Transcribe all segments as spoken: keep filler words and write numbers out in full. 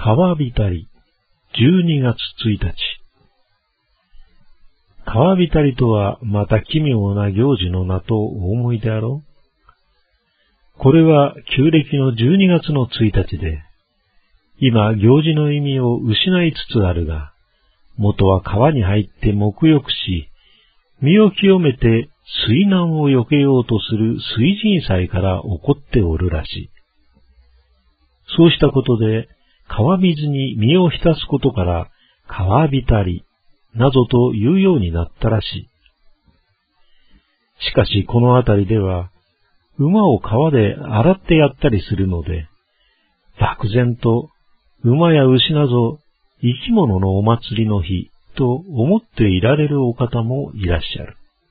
川浸り、じゅうにがつついたち。川浸りとはまた奇妙な行事の名とお思いであろう。これは旧暦のじゅうにがつのついたちで、今行事の意味を失いつつあるが、元は川に入って沐浴し、身を清めて水難を避けようとする水神祭から起こっておるらしい。そうしたことで、川水に身を浸すことから、川浸り、などというようになったらしい。しかしこのあたりでは、馬を川で洗ってやったりするので、漠然と馬や牛など生き物のお祭りの日と思っていられるお方もいらっしゃる。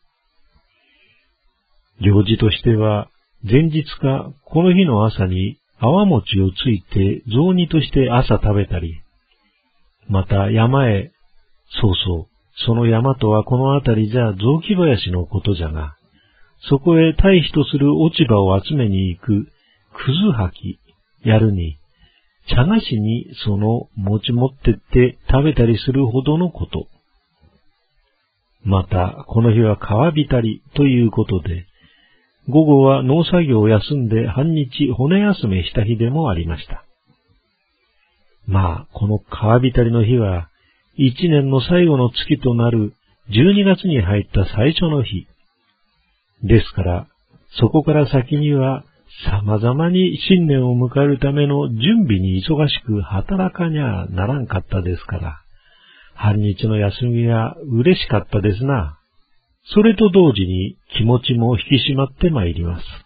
行事としては、前日かこの日の朝に泡餅をついて雑煮として朝食べたり、また山へ、そうそう、その山とはこのあたりじゃ雑木林のことじゃが、そこへ堆肥とする落ち葉を集めに行く、くずはき、やるに、茶菓子にその餅持ってって食べたりするほどのこと。また、この日は川浸りということで、午後は農作業を休んで半日骨休めした日でもありました。まあ、この川浸りの日は、一年の最後の月となるじゅうにがつに入った最初の日。ですから、そこから先には様々に新年を迎えるための準備に忙しく働かにゃならんかったですから、半日の休みは嬉しかったですな。それと同時に気持ちも引き締まってまいります。